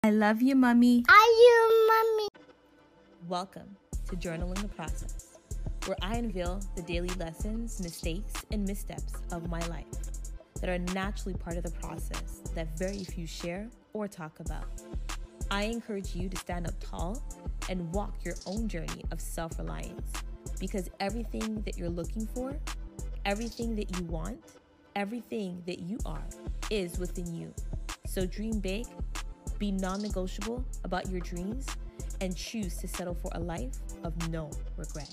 I love you, Mummy. I you, Mummy. Welcome to Journaling the Process, where I unveil the daily lessons, mistakes, and missteps of my life that are naturally part of the process that very few share or talk about. I encourage you to stand up tall and walk your own journey of self-reliance, because everything that you're looking for, everything that you want, everything that you are is within you. So dream big, be non-negotiable about your dreams, and choose to settle for a life of no regret.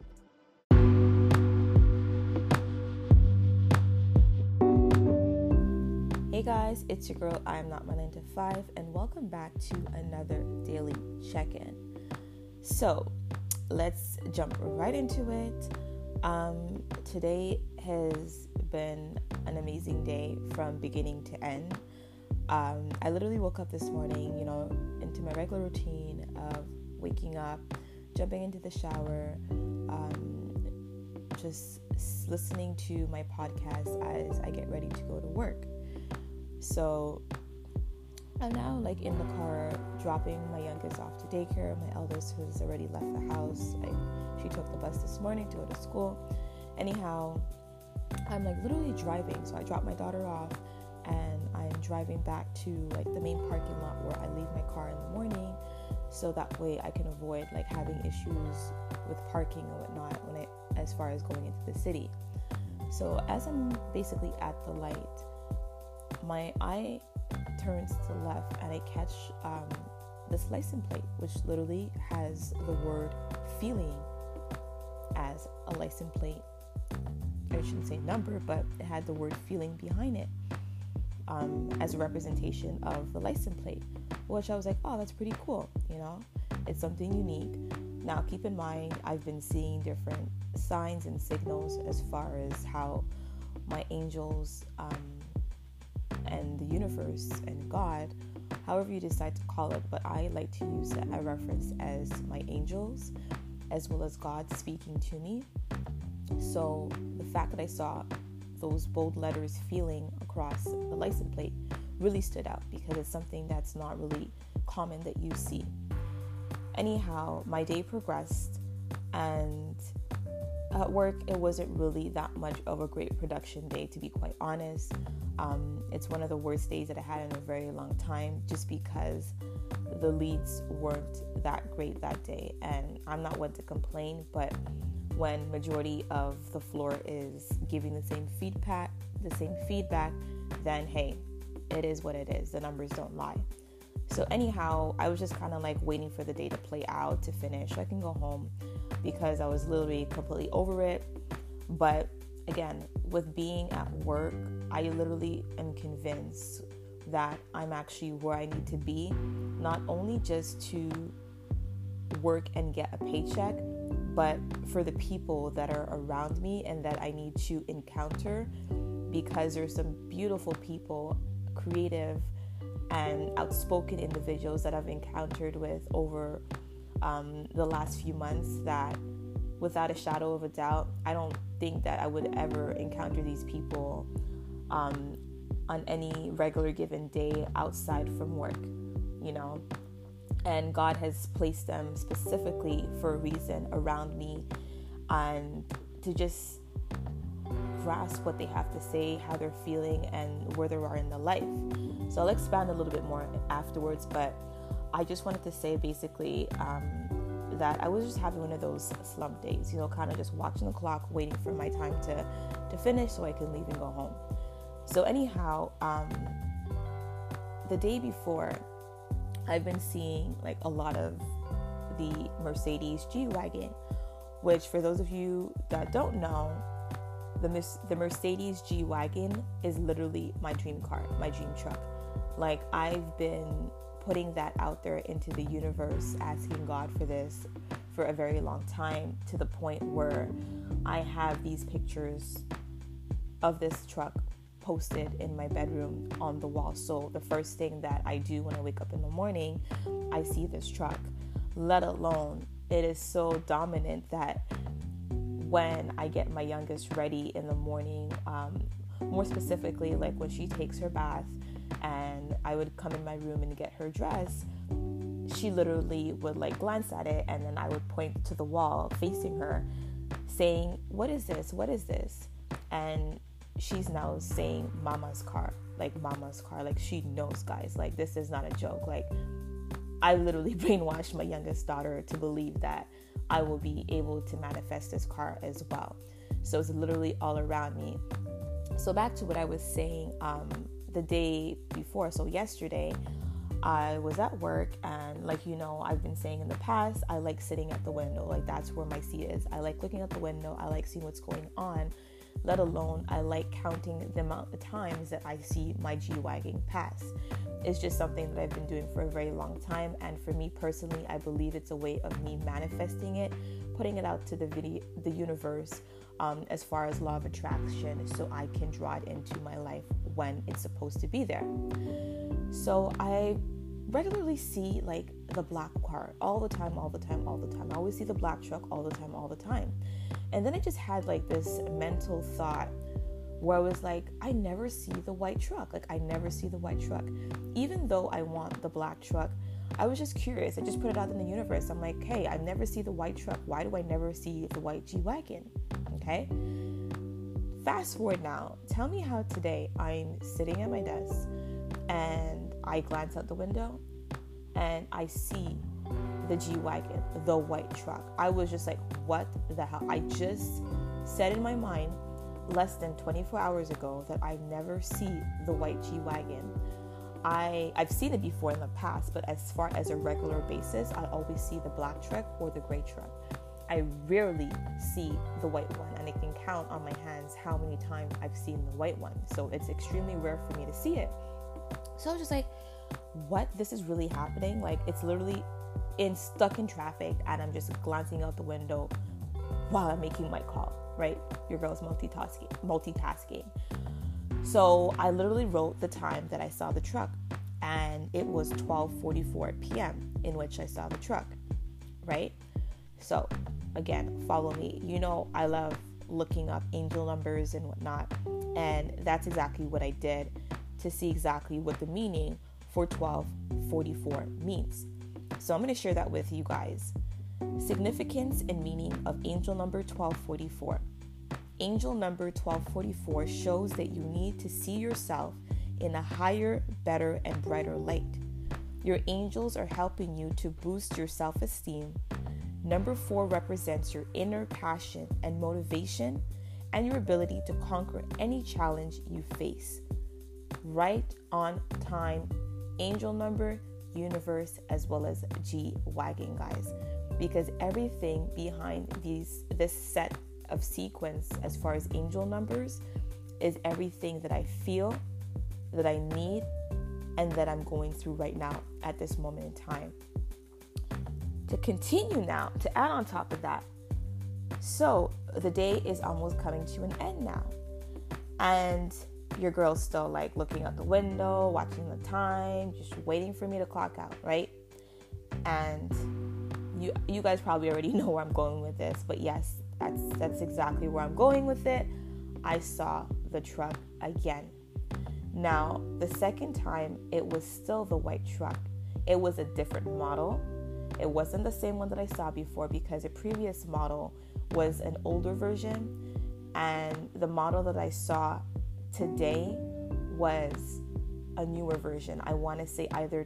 Hey guys, it's your girl, I am not my 9 to 5, and welcome back to another daily check-in. So let's jump right into it. Today has been an amazing day from beginning to end. I literally woke up this morning, into my regular routine of waking up, jumping into the shower, just listening to my podcast as I get ready to go to work. So I'm now in the car dropping my youngest off to daycare. My eldest, who's already left the house, she took the bus this morning to go to school. Anyhow, I'm literally driving. So I dropped my daughter off and I'm driving back to the main parking lot where I leave my car in the morning, so that way I can avoid having issues with parking or whatnot as far as going into the city. So as I'm basically at the light, my eye turns to the left and I catch this license plate, which literally has the word feeling as a license plate. I shouldn't say number, but it had the word feeling behind it as a representation of the license plate, which I was like, oh, that's pretty cool. It's something unique. Now, keep in mind, I've been seeing different signs and signals as far as how my angels and the universe and God, however you decide to call it, but I like to use it a reference as my angels as well as God speaking to me. So the fact that I saw those bold letters feeling across the license plate really stood out, because it's something that's not really common that you see. Anyhow, my day progressed, and at work it wasn't really that much of a great production day, to be quite honest. It's one of the worst days that I had in a very long time, just because the leads weren't that great that day. And I'm not one to complain, but when majority of the floor is giving the same feedback, then hey, it is what it is. The numbers don't lie. So anyhow, I was just kind of waiting for the day to play out, to finish, so I can go home, because I was literally completely over it. But again, with being at work, I literally am convinced that I'm actually where I need to be, not only just to work and get a paycheck, but for the people that are around me and that I need to encounter, because there's some beautiful people, creative and outspoken individuals that I've encountered with over the last few months, that without a shadow of a doubt, I don't think that I would ever encounter these people on any regular given day outside from work, and God has placed them specifically for a reason around me, and to just grasp what they have to say, how they're feeling, and where they are in their life. So I'll expand a little bit more afterwards, but I just wanted to say basically that I was just having one of those slump days, kind of just watching the clock, waiting for my time to finish so I can leave and go home. So anyhow, the day before, I've been seeing a lot of the Mercedes G-Wagon, which for those of you that don't know, the Mercedes G-Wagon is literally my dream car, my dream truck. I've been putting that out there into the universe, asking God for this for a very long time, to the point where I have these pictures of this truck posted in my bedroom on the wall. So the first thing that I do when I wake up in the morning, I see this truck, let alone it is so dominant that when I get my youngest ready in the morning, more specifically when she takes her bath, and I would come in my room and get her dress, she literally would like glance at it, and then I would point to the wall facing her saying, what is this? What is this? And she's now saying mama's car. Like she knows, guys. Like, this is not a joke. Like, I literally brainwashed my youngest daughter to believe that I will be able to manifest this car as well. So it's literally all around me. So back to what I was saying, the day before, so yesterday, I was at work, and like, I've been saying in the past, I like sitting at the window. Like, that's where my seat is. I like looking at the window. I like seeing what's going on, let alone I like counting the amount of times that I see my G-Wagon pass. It's just something that I've been doing for a very long time. And for me personally, I believe it's a way of me manifesting it, putting it out to the universe, as far as law of attraction, so I can draw it into my life when it's supposed to be there. So I regularly see like the black car all the time. I always see the black truck all the time. And then I just had like this mental thought where I was like, I never see the white truck. Even though I want the black truck, I was just curious. I just put it out in the universe. I'm like, hey, I never see the white truck. Why do I never see the white G-Wagon? Okay. Fast forward now. Tell me how today I'm sitting at my desk and I glance out the window and I see the G-Wagon, the white truck. I was just like, what the hell? I just said in my mind less than 24 hours ago that I never see the white G-Wagon. I've seen it before in the past, but as far as a regular basis, I always see the black truck or the gray truck. I rarely see the white one, and I can count on my hands how many times I've seen the white one. So it's extremely rare for me to see it. So I was just like, what? This is really happening? Like, it's literally stuck in traffic, and I'm just glancing out the window while I'm making my call, right? Your girl's multitasking. So I literally wrote the time that I saw the truck, and it was 12:44 p.m. in which I saw the truck, right? So again, follow me. I love looking up angel numbers and whatnot, and that's exactly what I did to see exactly what the meaning for 1244 means. So I'm going to share that with you guys. Significance and meaning of angel number 1244. Angel number 1244 shows that you need to see yourself in a higher, better, and brighter light. Your angels are helping you to boost your self-esteem. Number 4 represents your inner passion and motivation and your ability to conquer any challenge you face. Right on time, angel number, universe, as well as G-Wagon, guys. Because everything behind this set of sequence as far as angel numbers is everything that I feel, that I need, and that I'm going through right now at this moment in time. To continue now, to add on top of that, so the day is almost coming to an end now, and your girl's still like looking out the window, watching the time, just waiting for me to clock out, right? And you guys probably already know where I'm going with this, but yes, that's exactly where I'm going with it. I saw the truck again. Now, the second time, it was still the white truck. It was a different model. It wasn't the same one that I saw before, because the previous model was an older version, and the model that I saw today was a newer version. I want to say either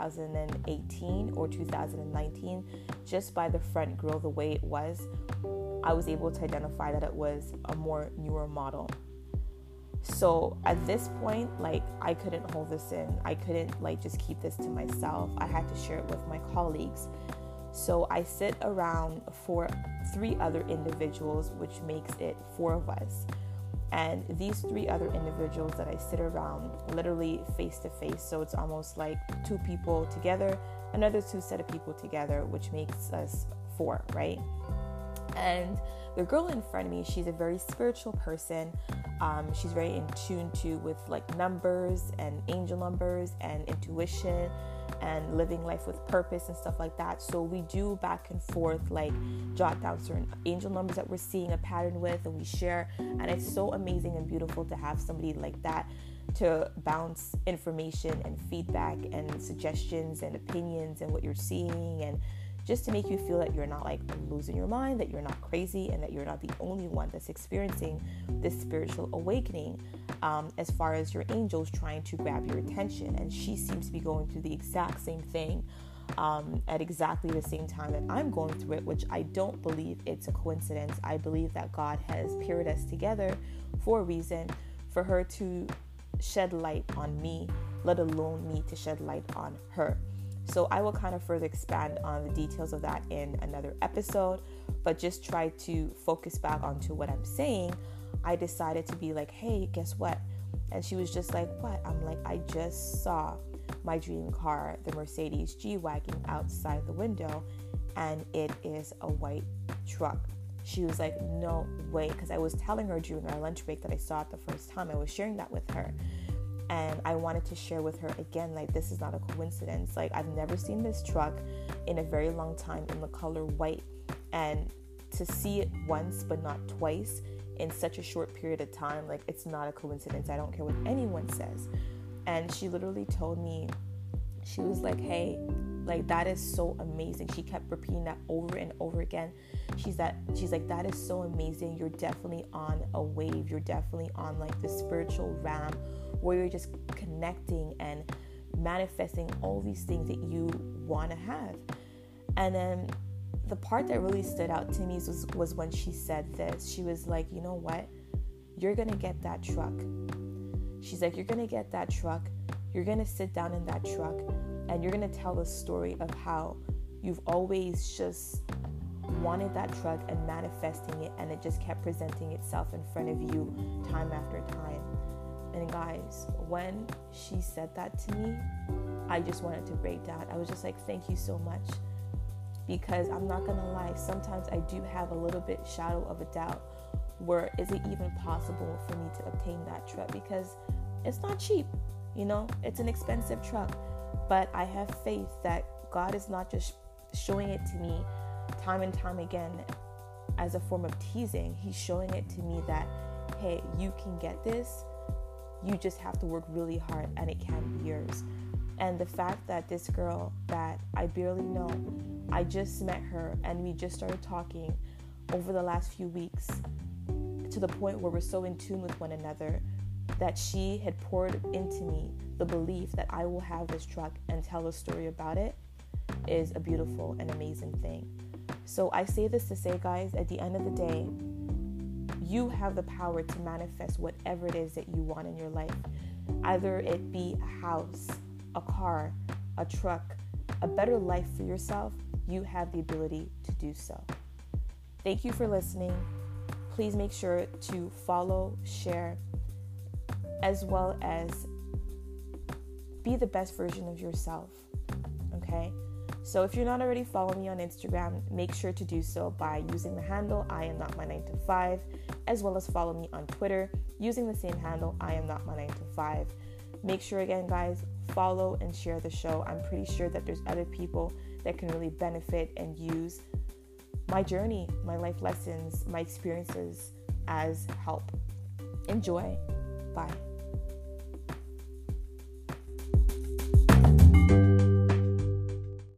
2018 or 2019, just by the front grille, the way it was, I was able to identify that it was a more newer model. So at this point, like, I couldn't hold this in. I couldn't like just keep this to myself. I had to share it with my colleagues. So I sit around 3 other individuals, which makes it 4 of us. And these 3 other individuals that I sit around literally face to face. So it's almost like 2 people together, another 2 set of people together, which makes us 4, right? And the girl in front of me, she's a very spiritual person. She's very in tune with like numbers and angel numbers and intuition and living life with purpose and stuff like that. So we do back and forth, like jot down certain angel numbers that we're seeing a pattern with, and we share. And it's so amazing and beautiful to have somebody like that to bounce information and feedback and suggestions and opinions and what you're seeing, and just to make you feel that you're not like losing your mind, that you're not crazy, and that you're not the only one that's experiencing this spiritual awakening, as far as your angels trying to grab your attention. And she seems to be going through the exact same thing at exactly the same time that I'm going through it, which I don't believe it's a coincidence. I believe that God has paired us together for a reason, for her to shed light on me, let alone me to shed light on her. So I will kind of further expand on the details of that in another episode, but just try to focus back onto what I'm saying. I decided to be like, hey, guess what? And she was just like, what? I'm like, I just saw my dream car, the Mercedes G-Wagon, outside the window, and it is a white truck. She was like, no way, because I was telling her during our lunch break that I saw it the first time. I was sharing that with her. And I wanted to share with her again, like, this is not a coincidence. Like, I've never seen this truck in a very long time in the color white. And to see it once, but not twice in such a short period of time, like, it's not a coincidence. I don't care what anyone says. And she literally told me, she was like, hey, like, that is so amazing. She kept repeating that over and over again. She's like, that is so amazing. You're definitely on a wave. You're definitely on like the spiritual ram where you're just connecting and manifesting all these things that you want to have. And then the part that really stood out to me was when she said this. She was like, you know what? You're going to get that truck. She's like, you're going to get that truck. You're going to sit down in that truck and you're going to tell the story of how you've always just wanted that truck and manifesting it, and it just kept presenting itself in front of you time after time. And guys, when she said that to me, I just wanted to break down. I was just like, thank you so much. Because I'm not going to lie, sometimes I do have a little bit shadow of a doubt where is it even possible for me to obtain that truck, because it's not cheap, you know, it's an expensive truck. But I have faith that God is not just showing it to me time and time again as a form of teasing. He's showing it to me that, hey, you can get this. You just have to work really hard and it can be yours. And the fact that this girl that I barely know, I just met her and we just started talking over the last few weeks to the point where we're so in tune with one another that she had poured into me the belief that I will have this truck and tell a story about it is a beautiful and amazing thing. So I say this to say, guys, at the end of the day, you have the power to manifest whatever it is that you want in your life. Either it be a house, a car, a truck, a better life for yourself, you have the ability to do so. Thank you for listening. Please make sure to follow, share, as well as be the best version of yourself, okay? So if you're not already following me on Instagram, make sure to do so by using the handle I am not my 9 to 5, as well as follow me on Twitter using the same handle I am not my 9 to 5. Make sure again, guys, follow and share the show. I'm pretty sure that there's other people that can really benefit and use my journey, my life lessons, my experiences as help. Enjoy. Bye.